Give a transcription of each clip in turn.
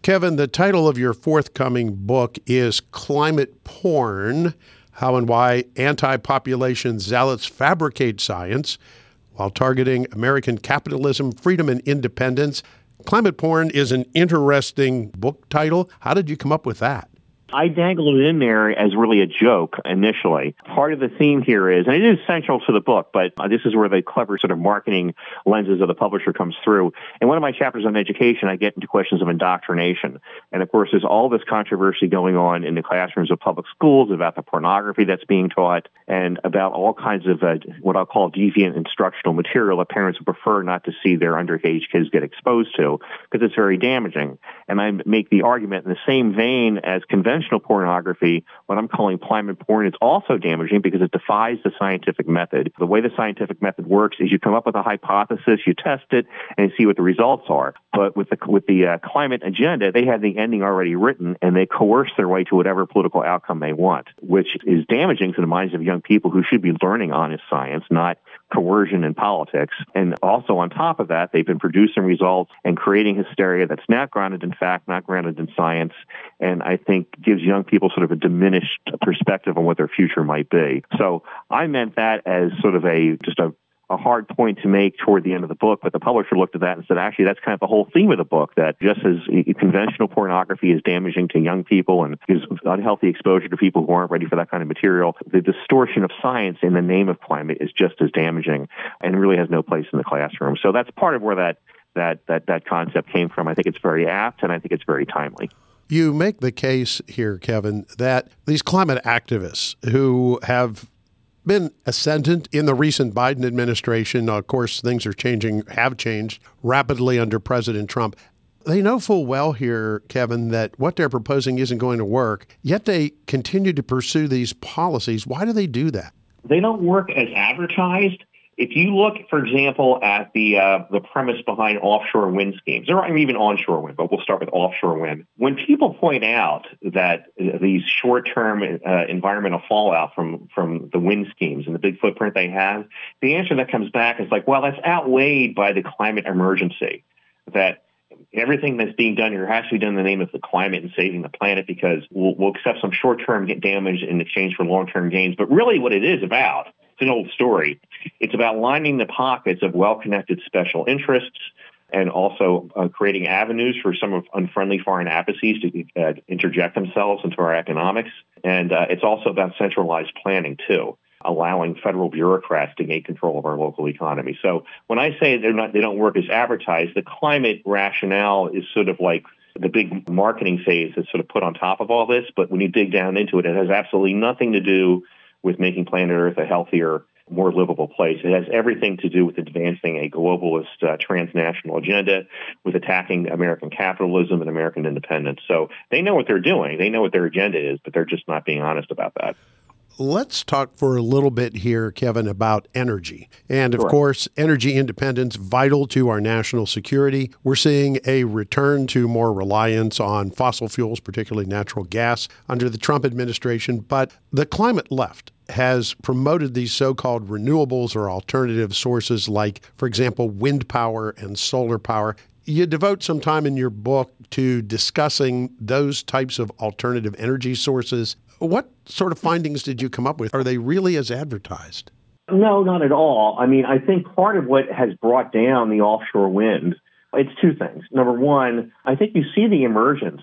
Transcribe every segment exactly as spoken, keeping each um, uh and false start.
Kevin, the title of your forthcoming book is Climate Porn: How and Why Anti-Population Zealots Fabricate Science While Targeting American Capitalism, Freedom, and Independence. Climate Porn is an interesting book title. How did you come up with that? I dangled it in there as really a joke initially. Part of the theme here is, and it is central to the book, but uh, this is where the clever sort of marketing lenses of the publisher comes through. In one of my chapters on education, I get into questions of indoctrination. And of course, there's all this controversy going on in the classrooms of public schools about the pornography that's being taught and about all kinds of uh, what I'll call deviant instructional material that parents would prefer not to see their underage kids get exposed to because it's very damaging. And I make the argument in the same vein as conventional pornography, what I'm calling climate porn, is also damaging because it defies the scientific method. The way the scientific method works is you come up with a hypothesis, you test it, and you see what the results are. But with the with the uh, climate agenda, they have the ending already written, and they coerce their way to whatever political outcome they want, which is damaging to the minds of young people who should be learning honest science, not coercion and politics. And also on top of that, they've been producing results and creating hysteria that's not grounded in fact, not grounded in science, and I think gives young people sort of a diminished perspective on what their future might be. So I meant that as sort of a just a a hard point to make toward the end of the book, but the publisher looked at that and said, actually, that's kind of the whole theme of the book, that just as conventional pornography is damaging to young people and gives unhealthy exposure to people who aren't ready for that kind of material, the distortion of science in the name of climate is just as damaging and really has no place in the classroom. So that's part of where that that that that concept came from. I think it's very apt, and I think it's very timely. You make the case here, Kevin, that these climate activists who have been ascendant in the recent Biden administration, of course, things are changing, have changed rapidly under President Trump. They know full well here, Kevin, that what they're proposing isn't going to work, yet they continue to pursue these policies. Why do they do that? They don't work as advertised. If you look, for example, at the uh, the premise behind offshore wind schemes, or even onshore wind, but we'll start with offshore wind. When people point out that uh, these short-term uh, environmental fallout from, from the wind schemes and the big footprint they have, the answer that comes back is like, well, that's outweighed by the climate emergency, that everything that's being done here has to be done in the name of the climate and saving the planet because we'll, we'll accept some short-term damage in exchange for long-term gains. But really what it is about, it's an old story. It's about lining the pockets of well-connected special interests and also uh, creating avenues for some of unfriendly foreign apices to uh, interject themselves into our economics. And uh, it's also about centralized planning, too, allowing federal bureaucrats to gain control of our local economy. So when I say they're not, they don't work as advertised, the climate rationale is sort of like the big marketing phase that's sort of put on top of all this. But when you dig down into it, it has absolutely nothing to do with making planet Earth a healthier, more livable place. It has everything to do with advancing a globalist uh, transnational agenda, with attacking American capitalism and American independence. So they know what they're doing. They know what their agenda is, but they're just not being honest about that. Let's talk for a little bit here, Kevin, about energy. And of Sure. course, energy independence, vital to our national security. We're seeing a return to more reliance on fossil fuels, particularly natural gas, under the Trump administration. But the climate left has promoted these so-called renewables or alternative sources like, for example, wind power and solar power. You devote some time in your book to discussing those types of alternative energy sources. What sort of findings did you come up with? Are they really as advertised? No, not at all. I mean, I think part of what has brought down the offshore wind, it's two things. Number one, I think you see the emergence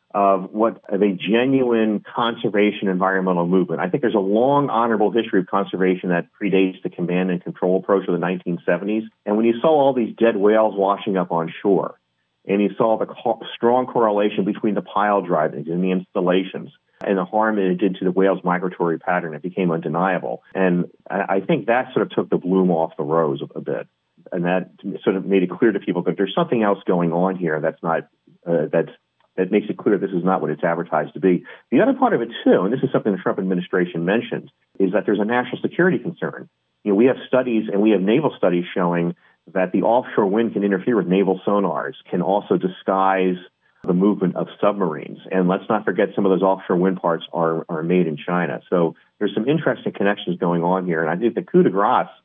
of what of a genuine conservation environmental movement. I think there's a long, honorable history of conservation that predates the command and control approach of the nineteen seventies. And when you saw all these dead whales washing up on shore, and you saw the co- strong correlation between the pile driving and the installations, and the harm that it did to the whale's migratory pattern, it became undeniable. And I think that sort of took the bloom off the rose a, a bit. And that sort of made it clear to people that there's something else going on here that's not, uh, that's, that makes it clear this is not what it's advertised to be. The other part of it, too, and this is something the Trump administration mentioned, is that there's a national security concern. You know, we have studies, and we have naval studies showing that the offshore wind can interfere with naval sonars, can also disguise the movement of submarines. And let's not forget some of those offshore wind parts are, are made in China. So there's some interesting connections going on here. And I think the coup de grace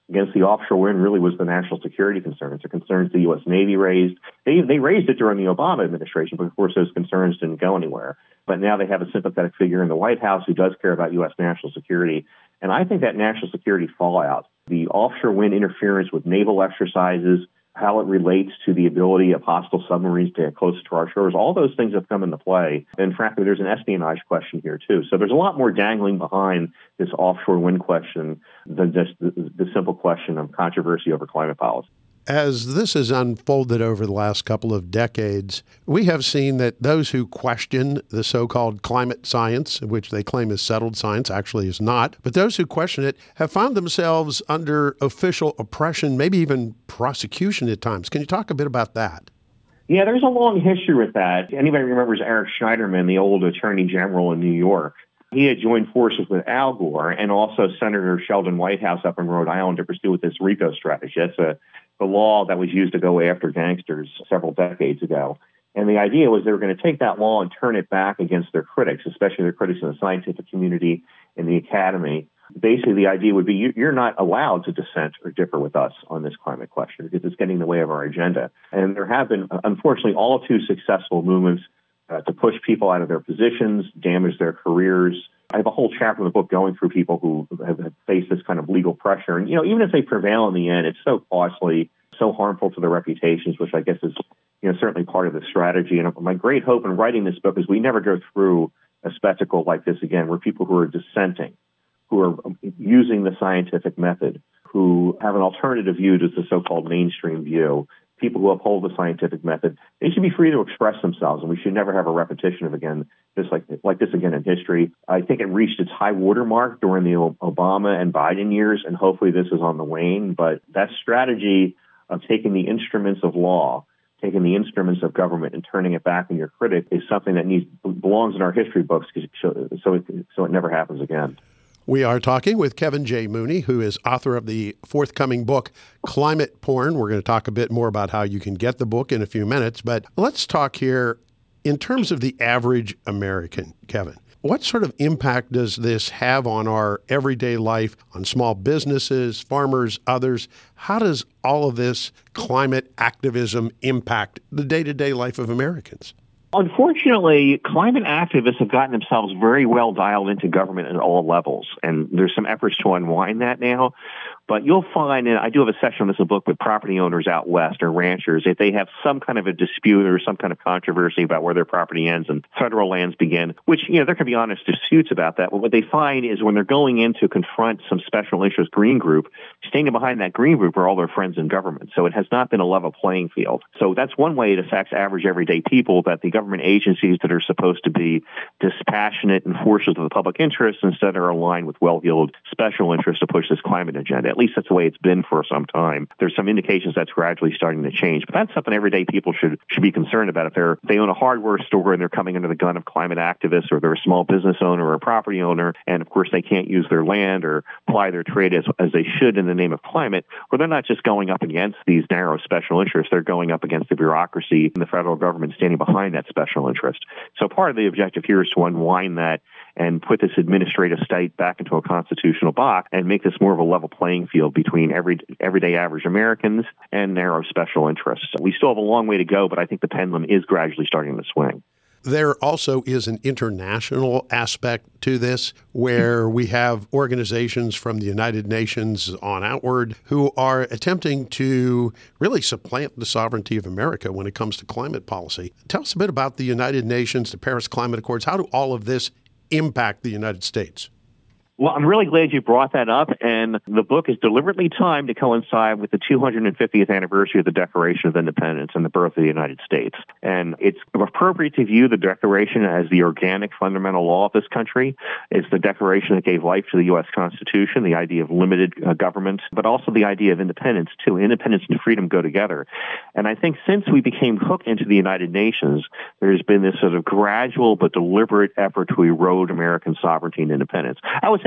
against the offshore wind really was the national security concerns, the concerns the U S. Navy raised. They they raised it during the Obama administration, but of course those concerns didn't go anywhere. But now they have a sympathetic figure in the White House who does care about U S national security. And I think that national security fallout, the offshore wind interference with naval exercises, how it relates to the ability of hostile submarines to get closer to our shores, all those things have come into play. And frankly, there's an espionage question here, too. So there's a lot more dangling behind this offshore wind question than just the, the simple question of controversy over climate policy. As this has unfolded over the last couple of decades, we have seen that those who question the so-called climate science, which they claim is settled science, actually is not, but those who question it have found themselves under official oppression, maybe even prosecution at times. Can you talk a bit about that? Yeah, there's a long history with that. Anybody remembers Eric Schneiderman, the old attorney general in New York? He had joined forces with Al Gore and also Senator Sheldon Whitehouse up in Rhode Island to pursue with this RICO strategy. That's a, the law that was used to go after gangsters several decades ago. And the idea was they were going to take that law and turn it back against their critics, especially their critics in the scientific community and the academy. Basically, the idea would be you, you're not allowed to dissent or differ with us on this climate question because it's getting in the way of our agenda. And there have been, unfortunately, all too successful movements Uh, to push people out of their positions, damage their careers. I have a whole chapter in the book going through people who have, have faced this kind of legal pressure. And, you know, even if they prevail in the end, it's so costly, so harmful to their reputations, which I guess is, you know, certainly part of the strategy. And my great hope in writing this book is we never go through a spectacle like this again, where people who are dissenting, who are using the scientific method, who have an alternative view to the so-called mainstream view, people who uphold the scientific method, they should be free to express themselves, and we should never have a repetition of again this like like this again in history. I think it reached its high watermark during the Obama and Biden years, and hopefully this is on the wane. But that strategy of taking the instruments of law, taking the instruments of government, and turning it back on your critic is something that needs belongs in our history books, so it so it never happens again. We are talking with Kevin J. Mooney, who is author of the forthcoming book, Climate Porn. We're going to talk a bit more about how you can get the book in a few minutes, but let's talk here in terms of the average American, Kevin. What sort of impact does this have on our everyday life, on small businesses, farmers, others? How does all of this climate activism impact the day-to-day life of Americans? Unfortunately, climate activists have gotten themselves very well dialed into government at all levels, and there's some efforts to unwind that now. But you'll find, and I do have a section on this in the book with property owners out west or ranchers, if they have some kind of a dispute or some kind of controversy about where their property ends and federal lands begin, which, you know, there can be honest disputes about that. But what they find is when they're going in to confront some special interest green group, standing behind that green group are all their friends in government. So it has not been a level playing field. So that's one way it affects average everyday people, that the government agencies that are supposed to be dispassionate enforcers of the public interest instead are aligned with well-heeled special interests to push this climate agenda. At least that's the way it's been for some time. There's some indications that's gradually starting to change, but that's something everyday people should should be concerned about. If they're if they own a hardware store and they're coming under the gun of climate activists, or they're a small business owner or a property owner, and of course they can't use their land or ply their trade as, as they should in the name of climate, well, they're not just going up against these narrow special interests, they're going up against the bureaucracy and the federal government standing behind that special interest. So part of the objective here is to unwind that and put this administrative state back into a constitutional box and make this more of a level playing field between every, everyday average Americans and narrow special interests. We still have a long way to go, but I think the pendulum is gradually starting to swing. There also is an international aspect to this, where we have organizations from the United Nations on outward who are attempting to really supplant the sovereignty of America when it comes to climate policy. Tell us a bit about the United Nations, the Paris Climate Accords. How do all of this impact the United States? Well, I'm really glad you brought that up, and the book is deliberately timed to coincide with the two hundred fiftieth anniversary of the Declaration of Independence and the birth of the United States. And it's appropriate to view the Declaration as the organic fundamental law of this country. It's the Declaration that gave life to the U S Constitution, the idea of limited uh, government, but also the idea of independence, too. Independence and freedom go together. And I think since we became hooked into the United Nations, there's been this sort of gradual but deliberate effort to erode American sovereignty and independence. I would say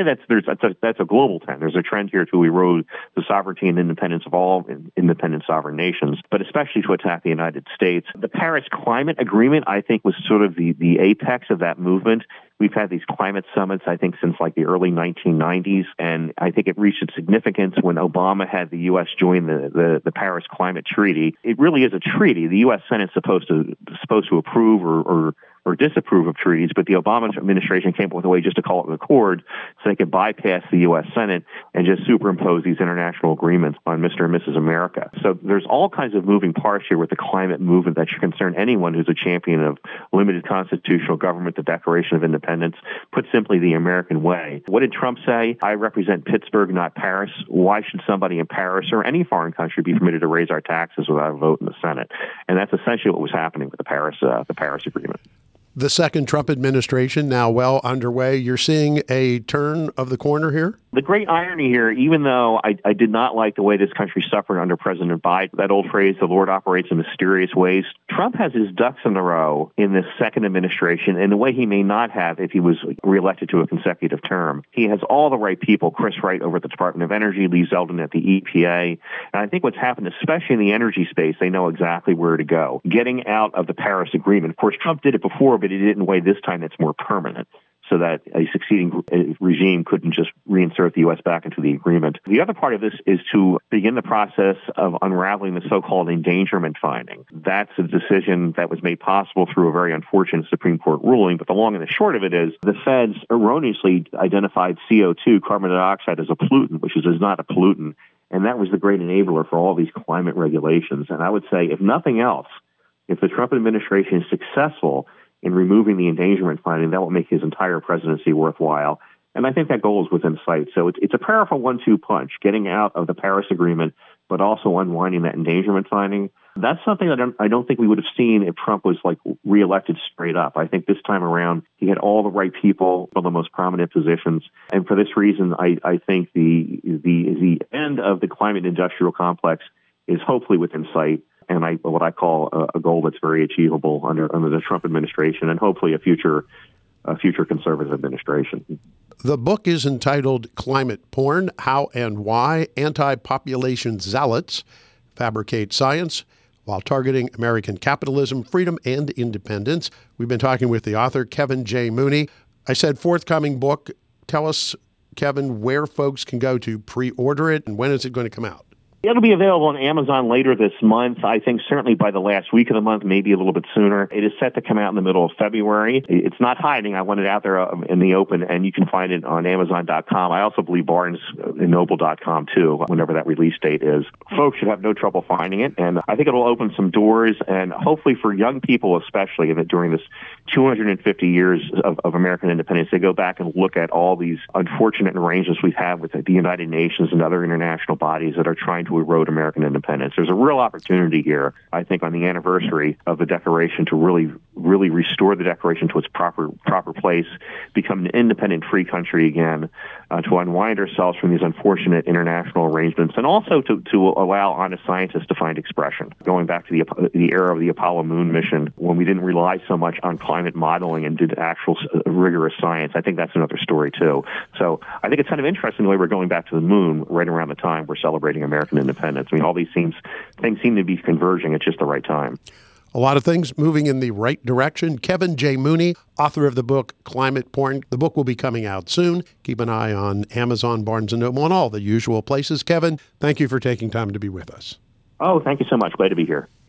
say that's there's that's a, that's a global trend. There's a trend here to erode the sovereignty and independence of all independent sovereign nations, but especially to attack the United States. The Paris Climate Agreement, I think, was sort of the, the apex of that movement. We've had these climate summits, I think, since like the early nineteen nineties, and I think it reached its significance when Obama had the U S join the, the, the Paris Climate Treaty. It really is a treaty. The U S Senate's supposed to supposed to approve or, or or disapprove of treaties, but the Obama administration came up with a way just to call it an accord so they could bypass the U S Senate and just superimpose these international agreements on Mister and Missus America. So there's all kinds of moving parts here with the climate movement that should concern anyone who's a champion of limited constitutional government, the Declaration of Independence, put simply the American way. What did Trump say? I represent Pittsburgh, not Paris. Why should somebody in Paris or any foreign country be permitted to raise our taxes without a vote in the Senate? And that's essentially what was happening with the Paris, uh, the Paris Agreement. The second Trump administration now well underway. You're seeing a turn of the corner here? The great irony here, even though I, I did not like the way this country suffered under President Biden, that old phrase, the Lord operates in mysterious ways, Trump has his ducks in a row in this second administration in a way he may not have if he was reelected to a consecutive term. He has all the right people, Chris Wright over at the Department of Energy, Lee Zeldin at the E P A. And I think what's happened, especially in the energy space, they know exactly where to go. Getting out of the Paris Agreement. Of course, Trump did it before, but he did it in a way this time that's more permanent, so that a succeeding regime couldn't just reinsert the U S back into the agreement. The other part of this is to begin the process of unraveling the so-called endangerment finding. That's a decision that was made possible through a very unfortunate Supreme Court ruling, but the long and the short of it is the feds erroneously identified C O two, carbon dioxide, as a pollutant, which is, is not a pollutant, and that was the great enabler for all these climate regulations. And I would say, if nothing else, if the Trump administration is successful in removing the endangerment finding, that will make his entire presidency worthwhile. And I think that goal is within sight. So it's, it's a powerful one two punch, getting out of the Paris Agreement, but also unwinding that endangerment finding. That's something that I don't, I don't think we would have seen if Trump was like reelected straight up. I think this time around, he had all the right people from the most prominent positions. And for this reason, I, I think the, the, the end of the climate industrial complex is hopefully within sight. And I, what I call a, a goal that's very achievable under under the Trump administration, and hopefully a future, a future conservative administration. The book is entitled "Climate Porn: How and Why Anti-Population Zealots Fabricate Science While Targeting American Capitalism, Freedom, and Independence." We've been talking with the author, Kevin J. Mooney. I said forthcoming book. Tell us, Kevin, where folks can go to pre-order it, and when is it going to come out? It'll be available on Amazon later this month. I think certainly by the last week of the month, maybe a little bit sooner. It is set to come out in the middle of February. It's not hiding. I want it out there in the open, and you can find it on Amazon dot com. I also believe Barnes and Noble dot com, too, whenever that release date is. Folks should have no trouble finding it, and I think it'll open some doors, and hopefully for young people especially, that during this two hundred fifty years of, of American independence, they go back and look at all these unfortunate arrangements we've had with the United Nations and other international bodies that are trying to erode American independence. There's a real opportunity here, I think, on the anniversary of the Declaration to really, really restore the Declaration to its proper proper place, become an independent, free country again, uh, to unwind ourselves from these unfortunate international arrangements, and also to, to allow honest scientists to find expression. Going back to the, the era of the Apollo moon mission, when we didn't rely so much on climate modeling and did actual uh, rigorous science, I think that's another story, too. So I think it's kind of interesting the way we're going back to the moon right around the time we're celebrating American independence. I mean, all these things, things seem to be converging at just the right time. A lot of things moving in the right direction. Kevin J. Mooney, author of the book Climate Porn. The book will be coming out soon. Keep an eye on Amazon, Barnes and Noble, and all the usual places. Kevin, thank you for taking time to be with us. Oh, thank you so much. Glad to be here.